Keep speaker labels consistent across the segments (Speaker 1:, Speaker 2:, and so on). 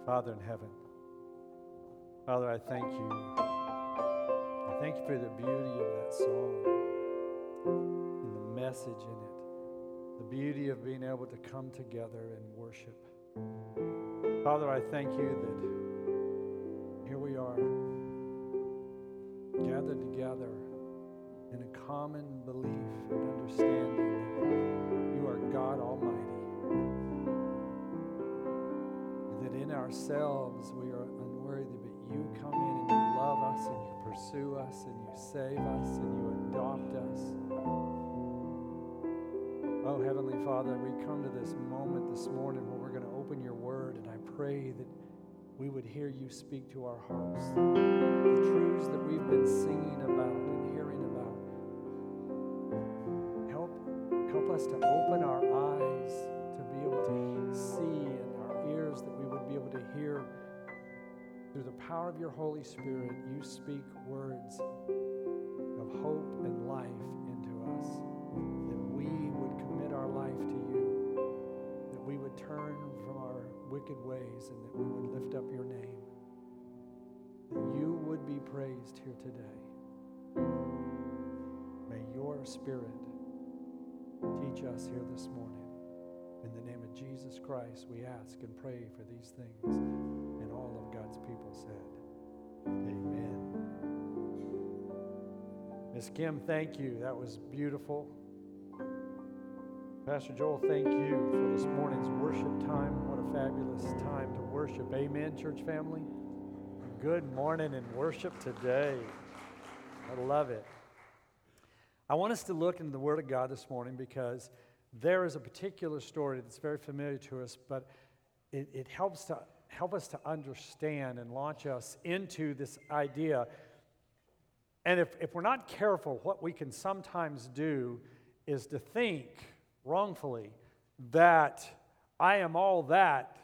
Speaker 1: Father in heaven, Father, I thank you. I thank you for the beauty of that song and the message in it, the beauty of being able to come together and worship. Father, I thank you that here we are, gathered together in a common belief and understanding that you are God Almighty. That in ourselves we are unworthy, but you come in and you love us and you pursue us and you save us and you adopt us. Oh, Heavenly Father, we come to this moment this morning where we're going to open your word, and I pray that we would hear you speak to our hearts. The truths that we've been singing about and hearing about. Help us to open our eyes to be able to see, and our ears that we would be able to hear. Through the power of your Holy Spirit, you speak words of hope and life into us. That we would commit our life to you. That we would turn from our wicked ways and that we would lift up your name. That you would be praised here today. May your Spirit teach us here this morning. In the name of Jesus Christ, we ask and pray for these things. And all of God's people said, amen. Miss Kim, thank you. That was beautiful. Pastor Joel, thank you for this morning's worship time. What a fabulous time to worship. Amen, church family. Good morning and worship today. I love it. I want us to look into the Word of God this morning because there is a particular story that's very familiar to us, but it helps us to understand and launch us into this idea. And if we're not careful, what we can sometimes do is to think wrongfully that I am all that,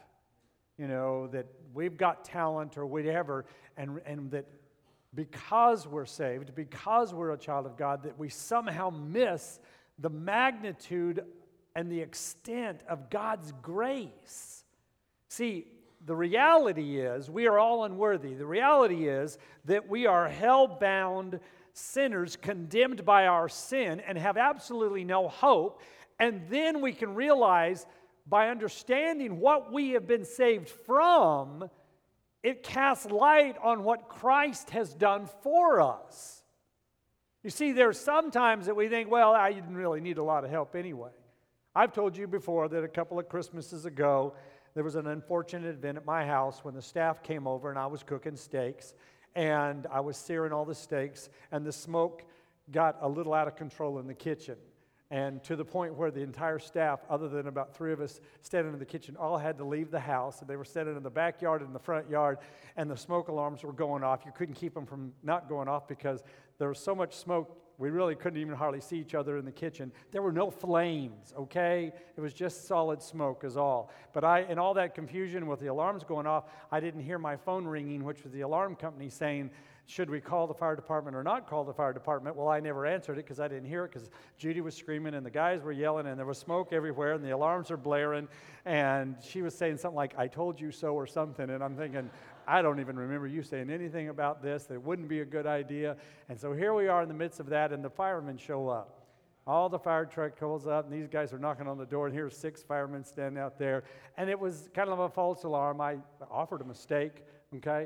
Speaker 1: that we've got talent or whatever, and that because we're saved, because we're a child of God, that we somehow miss the magnitude and the extent of God's grace. See, the reality is we are all unworthy. The reality is that we are hell-bound sinners condemned by our sin and have absolutely no hope. And then we can realize by understanding what we have been saved from, it casts light on what Christ has done for us. You see, there's sometimes that we think, well, I didn't really need a lot of help anyway. I've told you before that a couple of Christmases ago, there was an unfortunate event at my house when the staff came over and I was cooking steaks, and I was searing all the steaks, and the smoke got a little out of control in the kitchen. And to the point where the entire staff, other than about 3 of us standing in the kitchen, all had to leave the house. And they were standing in the backyard and in the front yard, and the smoke alarms were going off. You couldn't keep them from not going off because there was so much smoke, we really couldn't even hardly see each other in the kitchen. There were no flames, okay? It was just solid smoke is all. But in all that confusion with the alarms going off, I didn't hear my phone ringing, which was the alarm company saying, should we call the fire department or not call the fire department? Well, I never answered it because I didn't hear it because Judy was screaming and the guys were yelling and there was smoke everywhere and the alarms are blaring, and she was saying something like, I told you so or something, and I'm thinking, I don't even remember you saying anything about this. That it wouldn't be a good idea. And so here we are in the midst of that, and the firemen show up. All the fire truck pulls up, and these guys are knocking on the door, and here's 6 firemen standing out there. And it was kind of a false alarm. I offered a mistake, okay?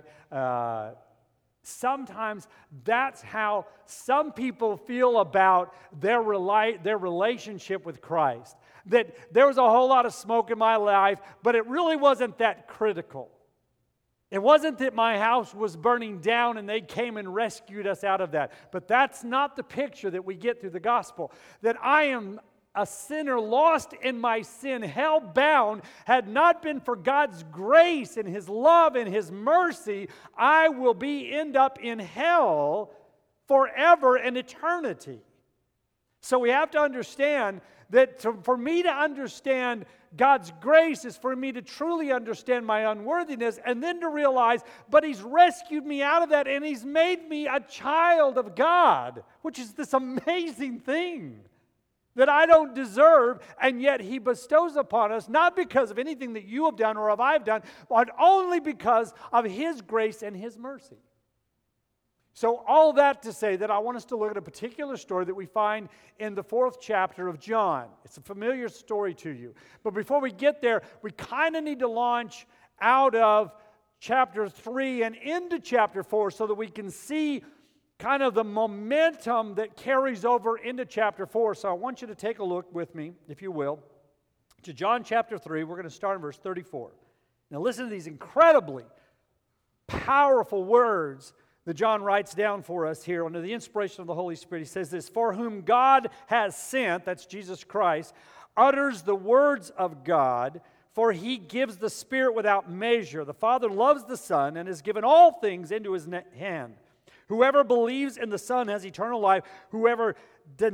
Speaker 1: Sometimes that's how some people feel about their relationship with Christ. That there was a whole lot of smoke in my life, but it really wasn't that critical. It wasn't that my house was burning down and they came and rescued us out of that. But that's not the picture that we get through the gospel. That I am a sinner lost in my sin, hell-bound. Had not been for God's grace and His love and His mercy, I will end up in hell forever and eternity. So we have to understand that for me to understand God's grace is for me to truly understand my unworthiness, and then to realize, but He's rescued me out of that, and He's made me a child of God, which is this amazing thing. that I don't deserve, and yet He bestows upon us, not because of anything that you have done or have I've done, but only because of His grace and His mercy. So all that to say that I want us to look at a particular story that we find in the 4th chapter of John. It's a familiar story to you. But before we get there, we kind of need to launch out of chapter 3 and into chapter 4 so that we can see kind of the momentum that carries over into chapter 4. So I want you to take a look with me, if you will, to John chapter 3. We're going to start in verse 34. Now listen to these incredibly powerful words that John writes down for us here under the inspiration of the Holy Spirit. He says this, "For whom God has sent," that's Jesus Christ, "utters the words of God, for He gives the Spirit without measure. The Father loves the Son and has given all things into His hand. Whoever believes in the Son has eternal life. Whoever does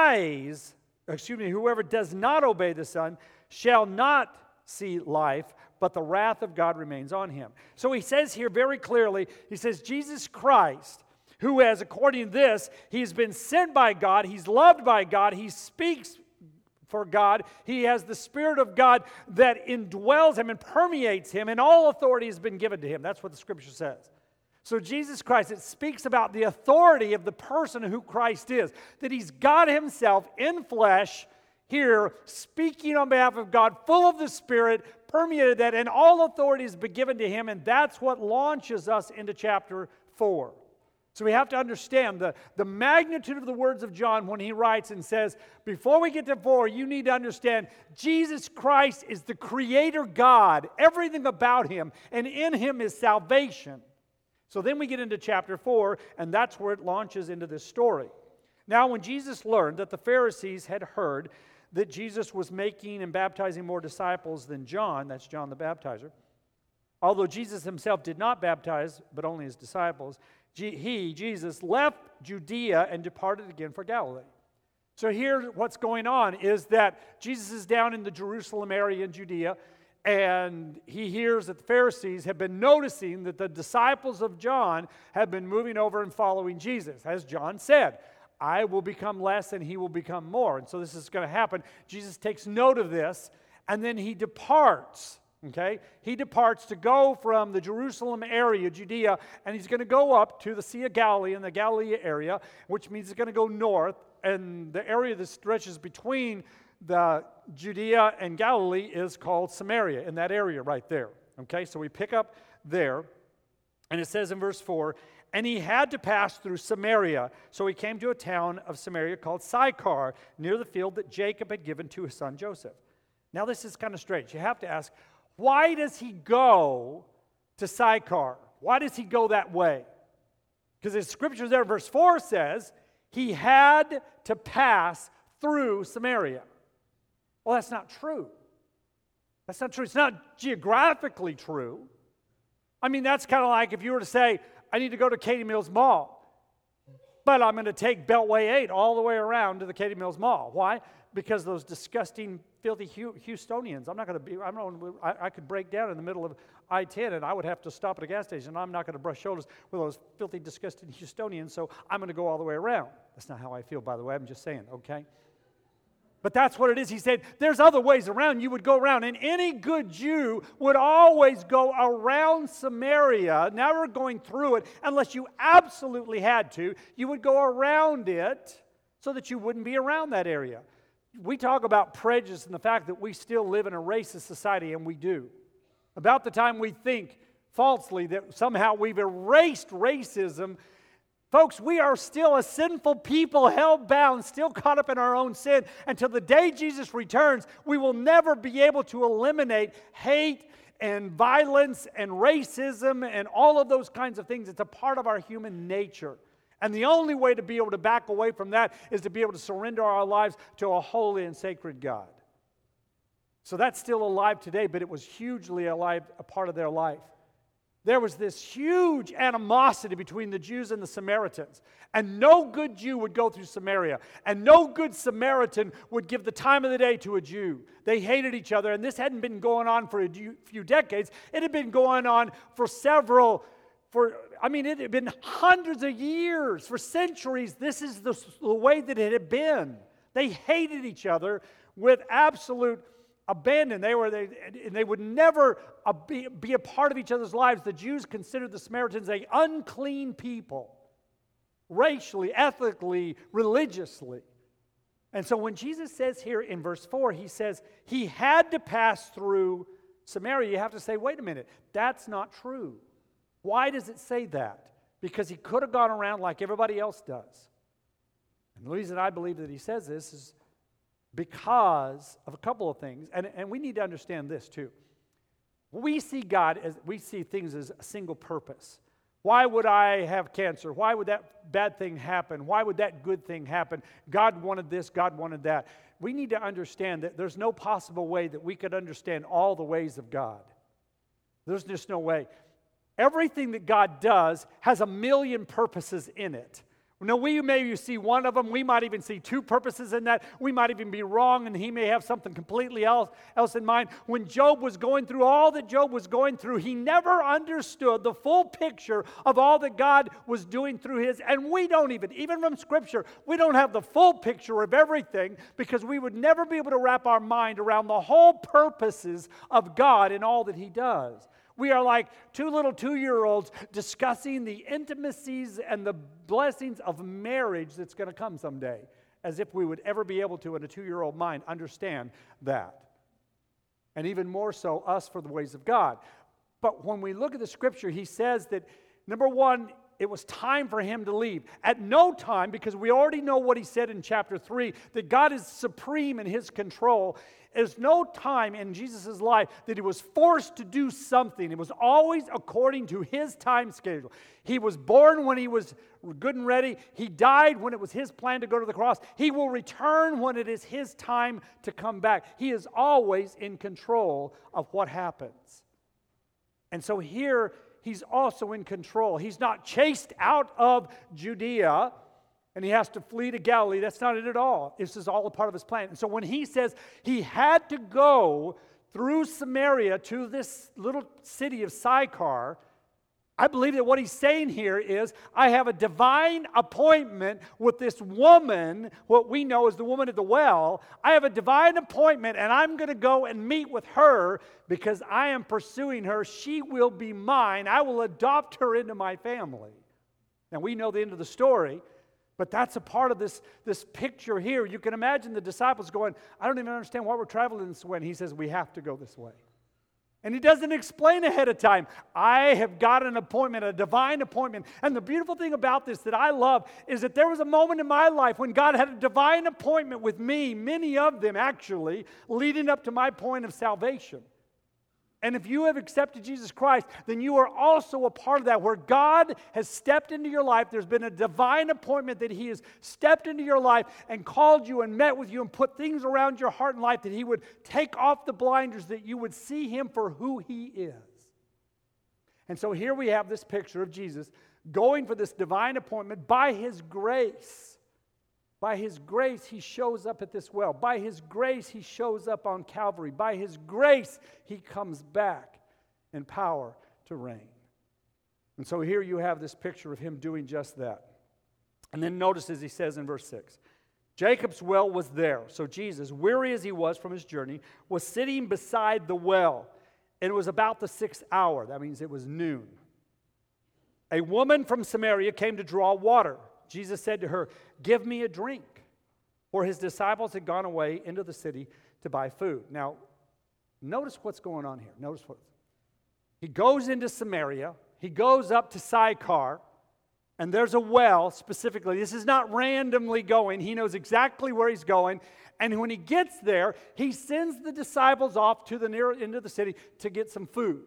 Speaker 1: not obey the Son shall not see life, but the wrath of God remains on him." So he says here very clearly, he says, Jesus Christ, who has, according to this, He's been sent by God, He's loved by God, He speaks for God, He has the Spirit of God that indwells Him and permeates Him, and all authority has been given to Him. That's what the Scripture says. So Jesus Christ, it speaks about the authority of the person who Christ is, that He's God Himself in flesh here, speaking on behalf of God, full of the Spirit, permeated that, and all authority has been given to Him, and that's what launches us into chapter 4. So we have to understand the magnitude of the words of John when he writes and says, before we get to 4, you need to understand Jesus Christ is the Creator God, everything about Him, and in Him is salvation. So then we get into chapter 4, and that's where it launches into this story. Now, when Jesus learned that the Pharisees had heard that Jesus was making and baptizing more disciples than John, that's John the Baptizer, although Jesus Himself did not baptize, but only His disciples, Jesus, left Judea and departed again for Galilee. So here what's going on is that Jesus is down in the Jerusalem area in Judea, and he hears that the Pharisees have been noticing that the disciples of John have been moving over and following Jesus. As John said, I will become less and He will become more. And so this is going to happen. Jesus takes note of this, and then He departs. Okay? He departs to go from the Jerusalem area, Judea, and He's going to go up to the Sea of Galilee in the Galilee area, which means He's going to go north, and the area that stretches between the Judea and Galilee is called Samaria, in that area right there. Okay? So we pick up there, and it says in verse 4, "And He had to pass through Samaria. So He came to a town of Samaria called Sychar, near the field that Jacob had given to his son Joseph." Now this is kind of strange. You have to ask, why does He go to Sychar? Why does He go that way? Because the Scripture there, verse 4 says, He had to pass through Samaria. Well, that's not true. That's not true. It's not geographically true. I mean, that's kind of like if you were to say, I need to go to Katy Mills Mall, but I'm going to take Beltway 8 all the way around to the Katy Mills Mall. Why? Because those disgusting, filthy Houstonians, I could break down in the middle of I-10 and I would have to stop at a gas station. I'm not going to brush shoulders with those filthy, disgusting Houstonians, so I'm going to go all the way around. That's not how I feel, by the way. I'm just saying, okay? But that's what it is. He said, there's other ways around. You would go around. And any good Jew would always go around Samaria, never going through it unless you absolutely had to. You would go around it so that you wouldn't be around that area. We talk about prejudice and the fact that we still live in a racist society, and we do. About the time we think falsely that somehow we've erased racism, folks, we are still a sinful people, hell-bound, still caught up in our own sin. Until the day Jesus returns, we will never be able to eliminate hate and violence and racism and all of those kinds of things. It's a part of our human nature. And the only way to be able to back away from that is to be able to surrender our lives to a holy and sacred God. So that's still alive today, but it was hugely alive, a part of their life. There was this huge animosity between the Jews and the Samaritans. And no good Jew would go through Samaria. And no good Samaritan would give the time of the day to a Jew. They hated each other. And this hadn't been going on for a few decades. It had been going on for it had been hundreds of years, for centuries. This is the way that it had been. They hated each other with absolute abandon. They would never be a part of each other's lives. The Jews considered the Samaritans an unclean people, racially, ethically, religiously. And so when Jesus says here in verse 4, he says he had to pass through Samaria, you have to say, wait a minute, that's not true. Why does it say that? Because he could have gone around like everybody else does. And the reason I believe that he says this is because of a couple of things. And we need to understand this too. We see things as a single purpose. Why would I have cancer? Why would that bad thing happen? Why would that good thing happen? God wanted this, God wanted that. We need to understand that there's no possible way that we could understand all the ways of God. There's just no way. Everything that God does has a million purposes in it. Now, we may see one of them. We might even see two purposes in that. We might even be wrong, and he may have something completely else in mind. When Job was going through all that Job was going through, he never understood the full picture of all that God was doing through his. And we don't even from Scripture, we don't have the full picture of everything because we would never be able to wrap our mind around the whole purposes of God in all that he does. We are like two little 2-year-olds discussing the intimacies and the blessings of marriage that's going to come someday, as if we would ever be able to, in a 2-year-old mind, understand that. And even more so, us for the ways of God. But when we look at the Scripture, he says that, number one, it was time for him to leave. At no time, because we already know what he said in chapter 3, that God is supreme in his control. There's no time in Jesus' life that he was forced to do something. It was always according to his time schedule. He was born when he was good and ready. He died when it was his plan to go to the cross. He will return when it is his time to come back. He is always in control of what happens. And so here, he's also in control. He's not chased out of Judea and he has to flee to Galilee. That's not it at all. This is all a part of his plan. And so when he says he had to go through Samaria to this little city of Sychar, I believe that what he's saying here is, I have a divine appointment with this woman, what we know as the woman at the well. I have a divine appointment, and I'm going to go and meet with her because I am pursuing her. She will be mine. I will adopt her into my family. Now, we know the end of the story, but that's a part of this picture here. You can imagine the disciples going, I don't even understand why we're traveling this way. And he says, we have to go this way. And he doesn't explain ahead of time. I have got an appointment, a divine appointment. And the beautiful thing about this that I love is that there was a moment in my life when God had a divine appointment with me, many of them actually, leading up to my point of salvation. And if you have accepted Jesus Christ, then you are also a part of that, where God has stepped into your life. There's been a divine appointment that he has stepped into your life and called you and met with you and put things around your heart and life, that he would take off the blinders, that you would see him for who he is. And so here we have this picture of Jesus going for this divine appointment by his grace. By his grace, he shows up at this well. By his grace, he shows up on Calvary. By his grace, he comes back in power to reign. And so here you have this picture of him doing just that. And then notice as he says in verse 6, Jacob's well was there. So Jesus, weary as he was from his journey, was sitting beside the well. And it was about the 6th hour. That means it was noon. A woman from Samaria came to draw water. Jesus said to her, give me a drink. For his disciples had gone away into the city to buy food. Now, notice what's going on here. Notice what he goes into Samaria. He goes up to Sychar. And there's a well specifically. This is not randomly going. He knows exactly where he's going. And when he gets there, he sends the disciples off to the near end of the city to get some food.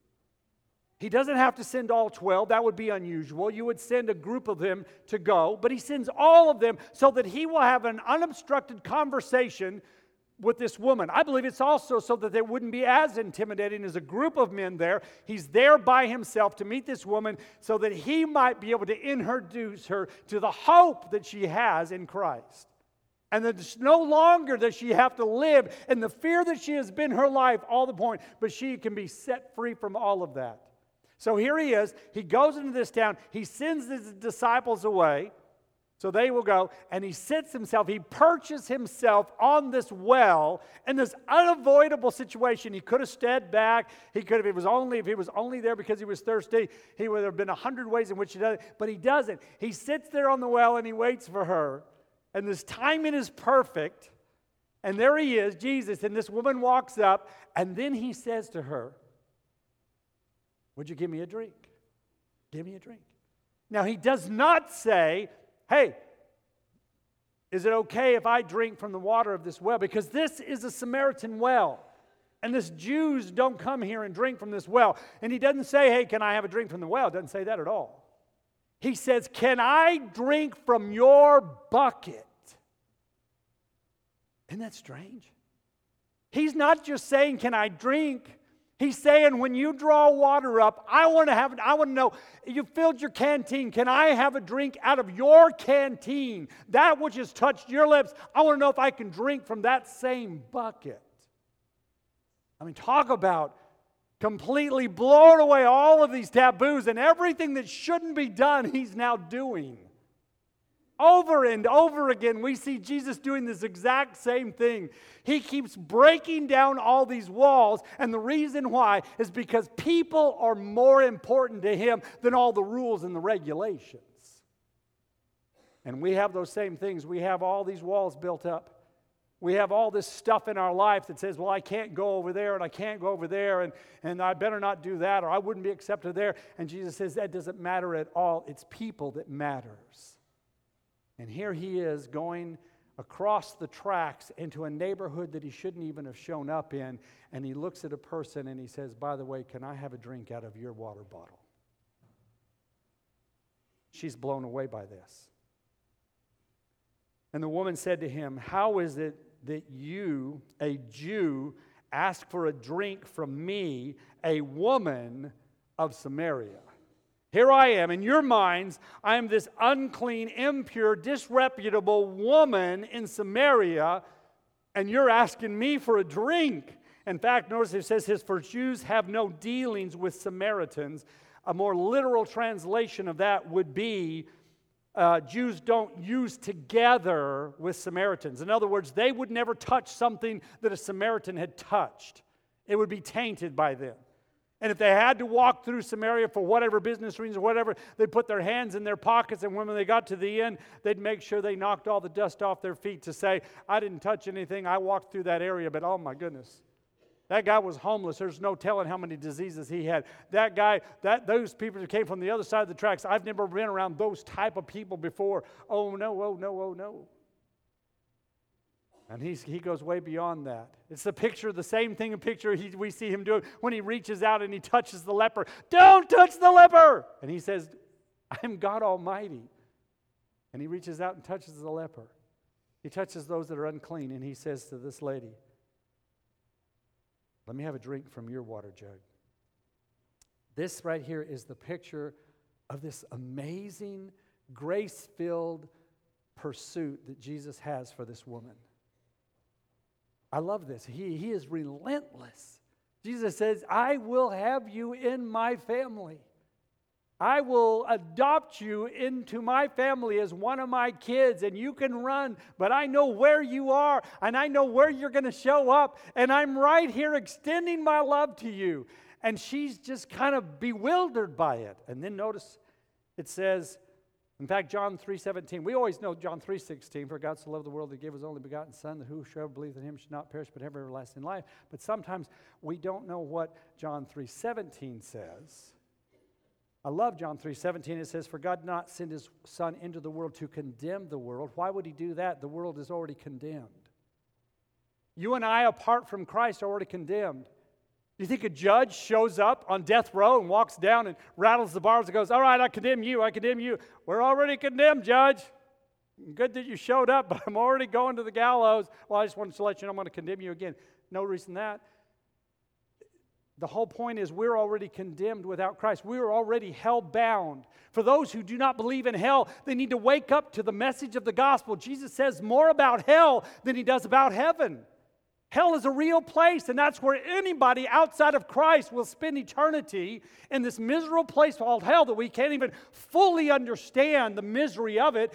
Speaker 1: He doesn't have to send all 12. That would be unusual. You would send a group of them to go. But he sends all of them so that he will have an unobstructed conversation with this woman. I believe it's also so that it wouldn't be as intimidating as a group of men there. He's there by himself to meet this woman so that he might be able to introduce her to the hope that she has in Christ. And that it's no longer does she have to live in the fear that she has been her life all the point, but she can be set free from all of that. So here he is. He goes into this town. He sends his disciples away. So they will go, and he sits himself, he perches himself on this well in this unavoidable situation. He could have stepped back. He could have, if he was only there because he was thirsty, he would have been 100 ways in which he does it. But he doesn't. He sits there on the well and he waits for her. And this timing is perfect. And there he is, Jesus, and this woman walks up, and then he says to her, would you give me a drink? Give me a drink. Now, he does not say, hey, is it okay if I drink from the water of this well? Because this is a Samaritan well. And this Jews don't come here and drink from this well. And he doesn't say, hey, can I have a drink from the well? Doesn't say that at all. He says, can I drink from your bucket? Isn't that strange? He's not just saying, can I drink? He's saying, when you draw water up, I want to know, you filled your canteen. Can I have a drink out of your canteen? That which has touched your lips, I want to know if I can drink from that same bucket. I mean, talk about completely blowing away all of these taboos, and everything that shouldn't be done, he's now doing. Over and over again, we see Jesus doing this exact same thing. He keeps breaking down all these walls, and the reason why is because people are more important to him than all the rules and the regulations. And we have those same things. We have all these walls built up. We have all this stuff in our life that says, well, I can't go over there, and I can't go over there, and I better not do that, or I wouldn't be accepted there. And Jesus says that doesn't matter at all. It's people that matters. And here he is going across the tracks into a neighborhood that he shouldn't even have shown up in. And he looks at a person and he says, by the way, can I have a drink out of your water bottle? She's blown away by this. And the woman said to him, how is it that you, a Jew, ask for a drink from me, a woman of Samaria? Here I am, in your minds, I am this unclean, impure, disreputable woman in Samaria, and you're asking me for a drink. In fact, notice it says, for Jews have no dealings with Samaritans. A more literal translation of that would be, Jews don't use together with Samaritans. In other words, they would never touch something that a Samaritan had touched. It would be tainted by them. And if they had to walk through Samaria for whatever business reasons or whatever, they'd put their hands in their pockets, and when they got to the end, they'd make sure they knocked all the dust off their feet to say, I didn't touch anything, I walked through that area, but oh my goodness. That guy was homeless. There's no telling how many diseases he had. That guy, those people who came from the other side of the tracks, I've never been around those type of people before. Oh no, oh no, oh no. And he goes way beyond that. It's the same thing we see him doing when he reaches out and he touches the leper. Don't touch the leper! And he says, I'm God Almighty. And he reaches out and touches the leper. He touches those that are unclean, and he says to this lady, let me have a drink from your water jug. This right here is the picture of this amazing, grace-filled pursuit that Jesus has for this woman. I love this. He is relentless. Jesus says, I will have you in my family. I will adopt you into my family as one of my kids, and you can run, but I know where you are, and I know where you're going to show up, and I'm right here extending my love to you. And she's just kind of bewildered by it. And then notice it says, in fact, John 3:17, we always know John 3:16, for God so loved the world that he gave his only begotten Son, that whosoever believes in him should not perish but have everlasting life. But sometimes we don't know what John 3:17 says. I love John 3:17. It says, for God did not send his Son into the world to condemn the world. Why would he do that? The world is already condemned. You and I, apart from Christ, are already condemned. Do you think a judge shows up on death row and walks down and rattles the bars and goes, all right, I condemn you, I condemn you. We're already condemned, Judge. Good that you showed up, but I'm already going to the gallows. Well, I just wanted to let you know I'm going to condemn you again. No reason that. The whole point is we're already condemned without Christ. We are already hell-bound. For those who do not believe in hell, they need to wake up to the message of the gospel. Jesus says more about hell than he does about heaven. Hell is a real place, and that's where anybody outside of Christ will spend eternity in this miserable place called hell that we can't even fully understand the misery of it.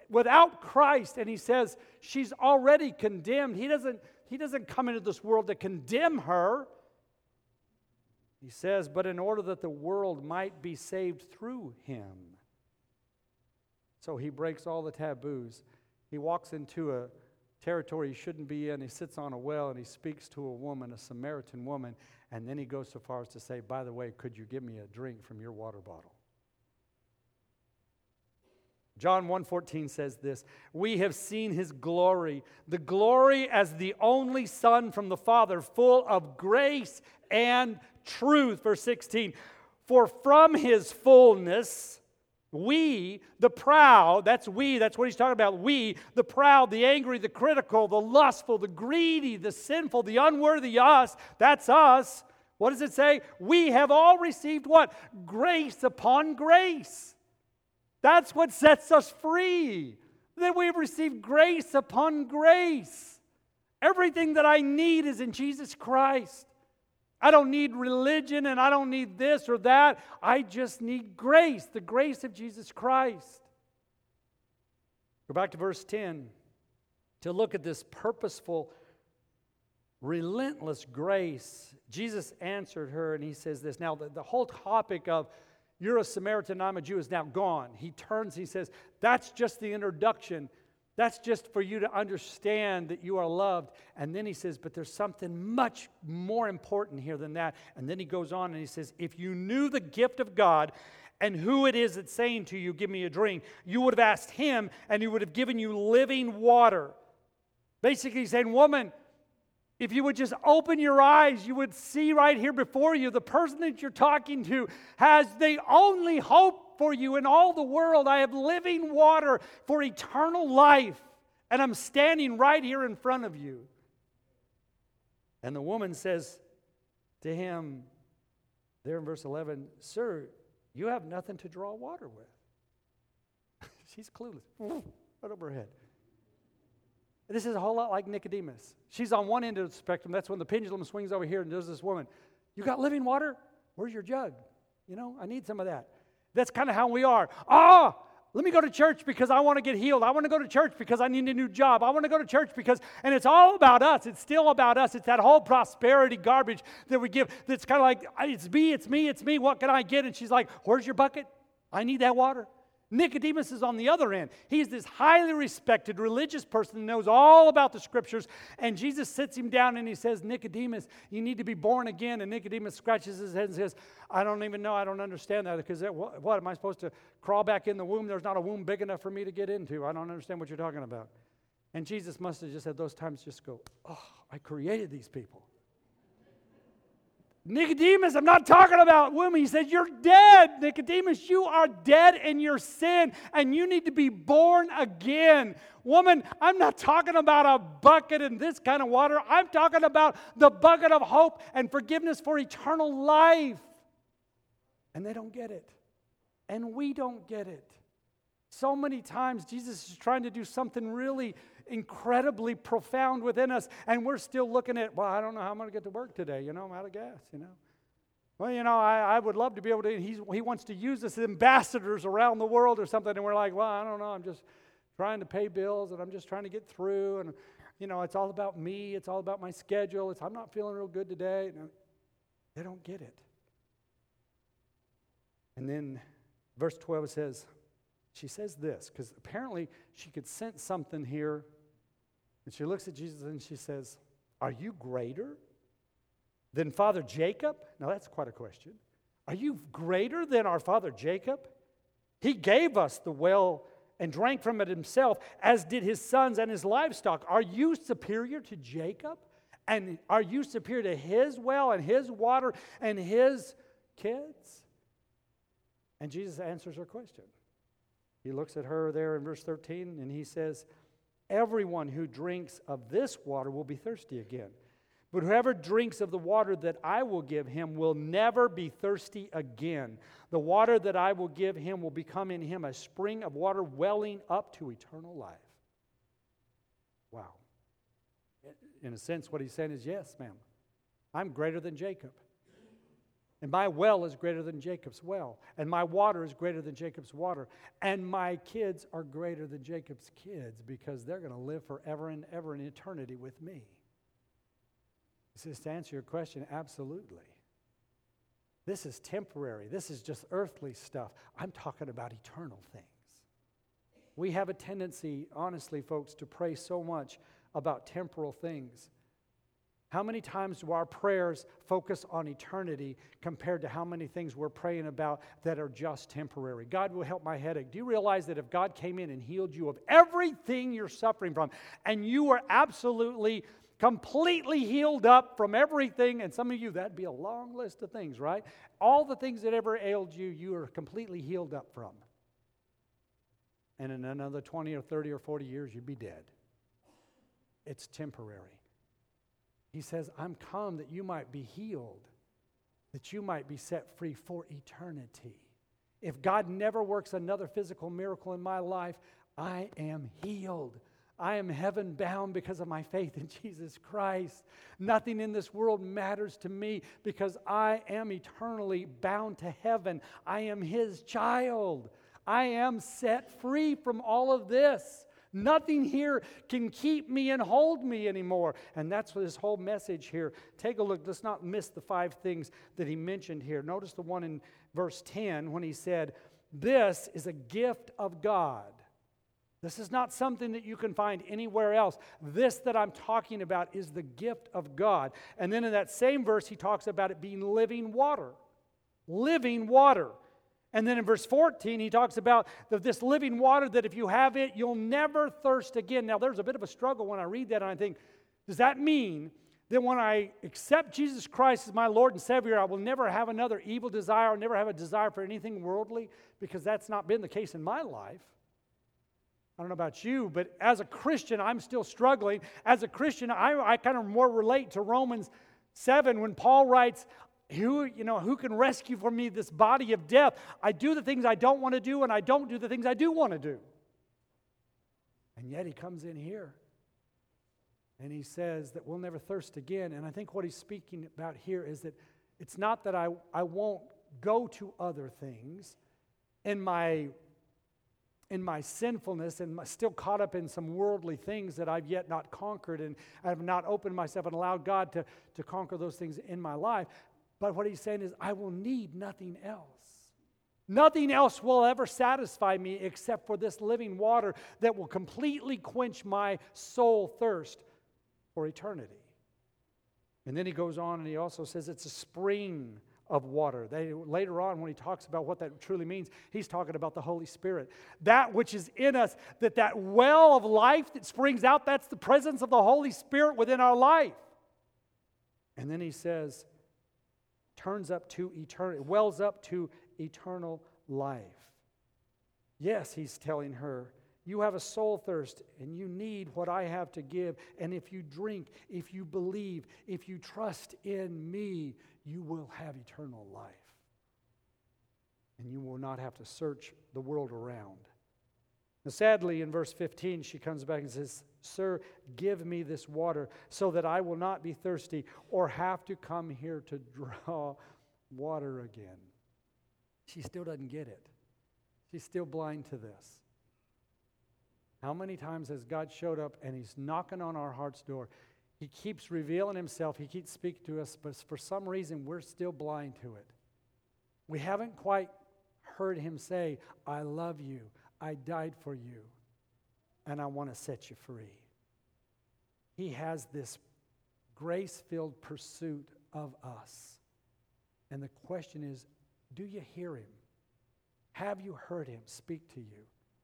Speaker 1: without Christ, and he says she's already condemned. He doesn't come into this world to condemn her. He says, but in order that the world might be saved through him. So he breaks all the taboos. He walks into a territory he shouldn't be in. He sits on a well and he speaks to a woman, a Samaritan woman, and then he goes so far as to say, by the way, could you give me a drink from your water bottle? John 1:14 says this, we have seen his glory, the glory as the only Son from the Father, full of grace and truth. Verse 16, for from his fullness, we, the proud, that's what he's talking about. We, the proud, the angry, the critical, the lustful, the greedy, the sinful, the unworthy, us, that's us. What does it say? We have all received what? Grace upon grace. That's what sets us free. That we've received grace upon grace. Everything that I need is in Jesus Christ. I don't need religion and I don't need this or that. I just need grace, the grace of Jesus Christ. Go back to verse 10 to look at this purposeful, relentless grace. Jesus answered her and he says this. Now, the whole topic of you're a Samaritan, I'm a Jew is now gone. He turns, he says, that's just the introduction. That's just for you to understand that you are loved. And then he says, but there's something much more important here than that. And then he goes on and he says, if you knew the gift of God and who it is that's saying to you, give me a drink, you would have asked him and he would have given you living water. Basically he's saying, woman, if you would just open your eyes, you would see right here before you, the person that you're talking to has the only hope for you in all the world. I have living water for eternal life, and I'm standing right here in front of you. And the woman says to him, there in verse 11, sir, you have nothing to draw water with. She's clueless. Right over her head. This is a whole lot like Nicodemus. She's on one end of the spectrum. That's when the pendulum swings over here and there's this woman. You got living water? Where's your jug? I need some of that. That's kind of how we are. Let me go to church because I want to get healed. I want to go to church because I need a new job. I want to go to church because, and it's all about us. It's still about us. It's that whole prosperity garbage that we give. That's kind of like, it's me. What can I get? And she's like, where's your bucket? I need that water. Nicodemus is on the other end. He's this highly respected religious person who knows all about the scriptures. And Jesus sits him down and he says, Nicodemus, you need to be born again. And Nicodemus scratches his head and says, I don't even know. I don't understand that. Because what am I supposed to crawl back in the womb? There's not a womb big enough for me to get into. I don't understand what you're talking about. And Jesus must have just at those times just go, I created these people. Nicodemus, I'm not talking about women. He said, you're dead. Nicodemus, you are dead in your sin, and you need to be born again. Woman, I'm not talking about a bucket and this kind of water. I'm talking about the bucket of hope and forgiveness for eternal life. And they don't get it. And we don't get it. So many times, Jesus is trying to do something really incredibly profound within us, and we're still looking at, well, I don't know how I'm going to get to work today. I'm out of gas, Well, I would love to be able to, he wants to use us as ambassadors around the world or something, and we're like, well, I don't know, I'm just trying to pay bills, and I'm just trying to get through, and, it's all about me, it's all about my schedule, I'm not feeling real good today. They don't get it. And then verse 12 says, she says this, because apparently she could sense something here. And she looks at Jesus and she says, are you greater than Father Jacob? Now that's quite a question. Are you greater than our father Jacob? He gave us the well and drank from it himself, as did his sons and his livestock. Are you superior to Jacob? And are you superior to his well and his water and his kids? And Jesus answers her question. He looks at her there in verse 13 and he says, everyone who drinks of this water will be thirsty again. But whoever drinks of the water that I will give him will never be thirsty again. The water that I will give him will become in him a spring of water welling up to eternal life. Wow. In a sense, what he's saying is, yes, ma'am, I'm greater than Jacob. And my well is greater than Jacob's well. And my water is greater than Jacob's water. And my kids are greater than Jacob's kids because they're going to live forever and ever in eternity with me. This is to answer your question, absolutely. This is temporary. This is just earthly stuff. I'm talking about eternal things. We have a tendency, honestly, folks, to pray so much about temporal things. How many times do our prayers focus on eternity compared to how many things we're praying about that are just temporary? God will help my headache. Do you realize that if God came in and healed you of everything you're suffering from, and you were absolutely, completely healed up from everything, and some of you, that'd be a long list of things, right? All the things that ever ailed you, you are completely healed up from. And in another 20 or 30 or 40 years, you'd be dead. It's temporary. He says, I'm come that you might be healed, that you might be set free for eternity. If God never works another physical miracle in my life, I am healed. I am heaven bound because of my faith in Jesus Christ. Nothing in this world matters to me because I am eternally bound to heaven. I am His child. I am set free from all of this. Nothing here can keep me and hold me anymore. And that's what this whole message here. Take a look. Let's not miss the 5 things that he mentioned here. Notice the one in verse 10 when he said, this is a gift of God. This is not something that you can find anywhere else. This that I'm talking about is the gift of God. And then in that same verse, he talks about it being living water. Living water. And then in verse 14, he talks about this living water that if you have it, you'll never thirst again. Now, there's a bit of a struggle when I read that, and I think, does that mean that when I accept Jesus Christ as my Lord and Savior, I will never have another evil desire, or never have a desire for anything worldly? Because that's not been the case in my life. I don't know about you, but as a Christian, I'm still struggling. As a Christian, I kind of more relate to Romans 7 when Paul writes, who can rescue from me this body of death? I do the things I don't want to do, and I don't do the things I do want to do. And yet he comes in here, and he says that we'll never thirst again. And I think what he's speaking about here is that it's not that I won't go to other things in my sinfulness and still caught up in some worldly things that I've yet not conquered, and I have not opened myself and allowed God to conquer those things in my life. But what he's saying is, I will need nothing else. Nothing else will ever satisfy me except for this living water that will completely quench my soul thirst for eternity. And then he goes on and he also says it's a spring of water. Later on, when he talks about what that truly means, he's talking about the Holy Spirit. That which is in us, that well of life that springs out, that's the presence of the Holy Spirit within our life. And then he says, turns up to eternity, wells up to eternal life. Yes, he's telling her, you have a soul thirst and you need what I have to give. And if you drink, if you believe, if you trust in me, you will have eternal life. And you will not have to search the world around. Now, sadly, in verse 15, she comes back and says, Sir, give me this water so that I will not be thirsty or have to come here to draw water again. She still doesn't get it. She's still blind to this. How many times has God showed up and He's knocking on our heart's door? He keeps revealing Himself. He keeps speaking to us, but for some reason, we're still blind to it. We haven't quite heard Him say, I love you. I died for you. And I want to set you free. He has this grace-filled pursuit of us. And the question is, do you hear Him? Have you heard Him speak to you?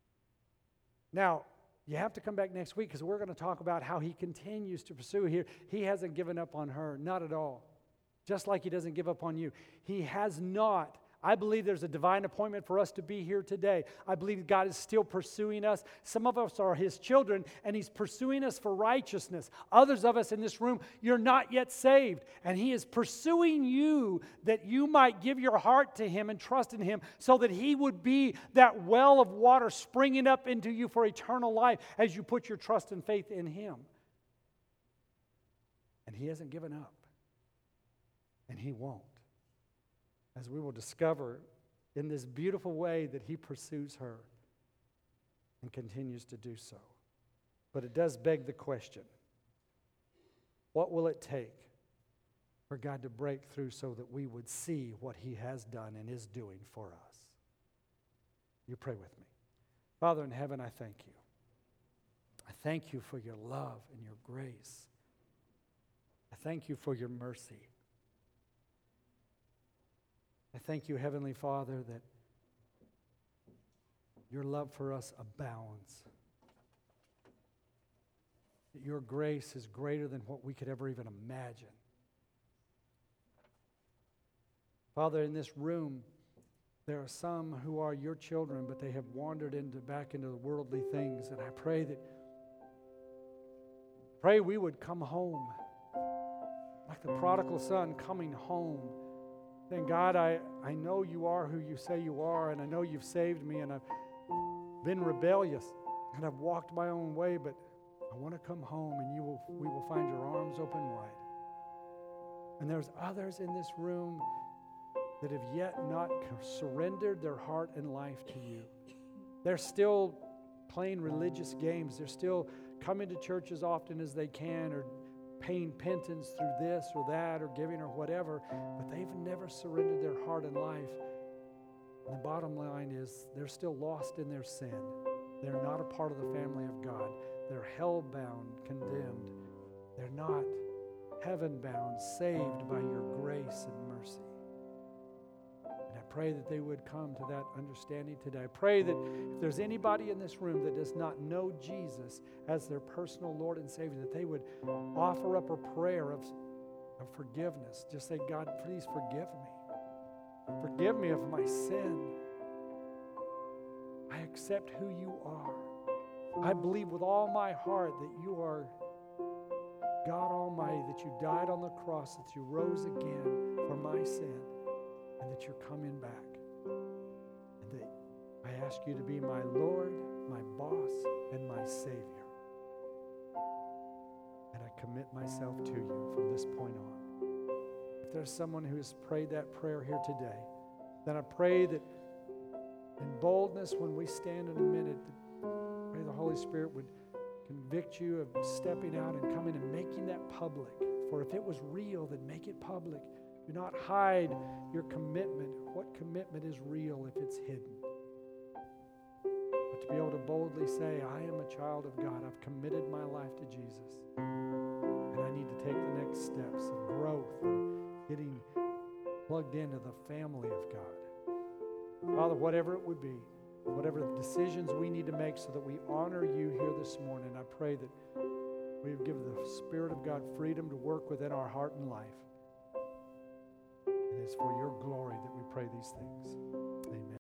Speaker 1: Now, you have to come back next week because we're going to talk about how He continues to pursue here. He hasn't given up on her, not at all. Just like He doesn't give up on you. He has not. I believe there's a divine appointment for us to be here today. I believe God is still pursuing us. Some of us are His children, and He's pursuing us for righteousness. Others of us in this room, you're not yet saved, and He is pursuing you that you might give your heart to Him and trust in Him so that He would be that well of water springing up into you for eternal life as you put your trust and faith in Him. And He hasn't given up, and He won't. as we will discover in this beautiful way that he pursues her and continues to do so. But it does beg the question, what will it take for God to break through so that we would see what he has done and is doing for us? You pray with me. Father in heaven, I thank you. I thank you for your love and your grace. I thank you for your mercy. I thank you, Heavenly Father, that your love for us abounds. That your grace is greater than what we could ever even imagine. Father, in this room, there are some who are your children, but they have wandered back into the worldly things. And I pray we would come home like the prodigal son coming home. Saying, God, I know you are who you say you are, and I know you've saved me, and I've been rebellious, and I've walked my own way, but I want to come home, and we will find your arms open wide. And there's others in this room that have yet not surrendered their heart and life to you. They're still playing religious games. They're still coming to church as often as they can, or paying penance through this or that, or giving or whatever, but they've never surrendered their heart and life. And the bottom line is they're still lost in their sin. They're not a part of the family of God. They're hell-bound, condemned. They're not heaven-bound, saved by your grace and mercy. And I pray that they would come to that understanding today. I pray that if there's anybody in this room that does not know Jesus as their personal Lord and Savior, that they would offer up a prayer of forgiveness. Just say, God, please forgive me. Forgive me of my sin. I accept who you are. I believe with all my heart that you are God Almighty, that you died on the cross, that you rose again for my sin, and that you're coming back. And that I ask you to be my Lord, my boss, and my Savior. And I commit myself to you from this point on. If there's someone who has prayed that prayer here today, then I pray that in boldness when we stand in a minute, may the Holy Spirit would convict you of stepping out and coming and making that public. For if it was real, then make it public. Do not hide your commitment. What commitment is real if it's hidden? But to be able to boldly say, I am a child of God. I've committed my life to Jesus. And I need to take the next steps of growth and getting plugged into the family of God. Father, whatever it would be, whatever decisions we need to make so that we honor you here this morning, I pray that we would give the Spirit of God freedom to work within our heart and life. And it's for your glory that we pray these things. Amen.